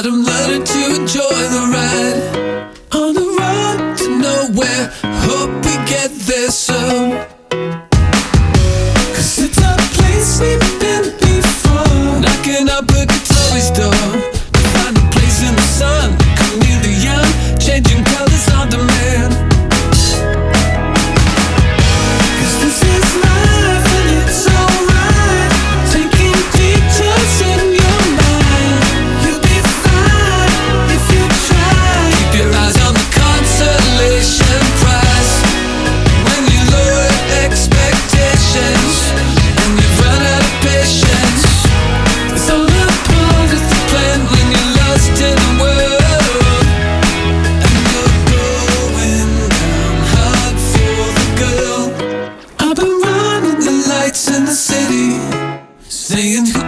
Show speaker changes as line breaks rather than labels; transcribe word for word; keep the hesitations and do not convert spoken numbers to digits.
but I'm learning to enjoy the ride. On the road to nowhere, hope we get there soon. 'Cause it's a place we've been before. Knocking up a guitarist's door to find a place in the sun. Chameleon, changing colors on demand. 'Cause this is life and it's alright. Taking detours in your mind. You'll be fine if you try. Keep your eyes on the consolation prize. When you lower expectations and you've run out of patience, it's all a part of the plan when you're lost in the world. And you're going down hard for the girl. I've been running the lights in the city, saying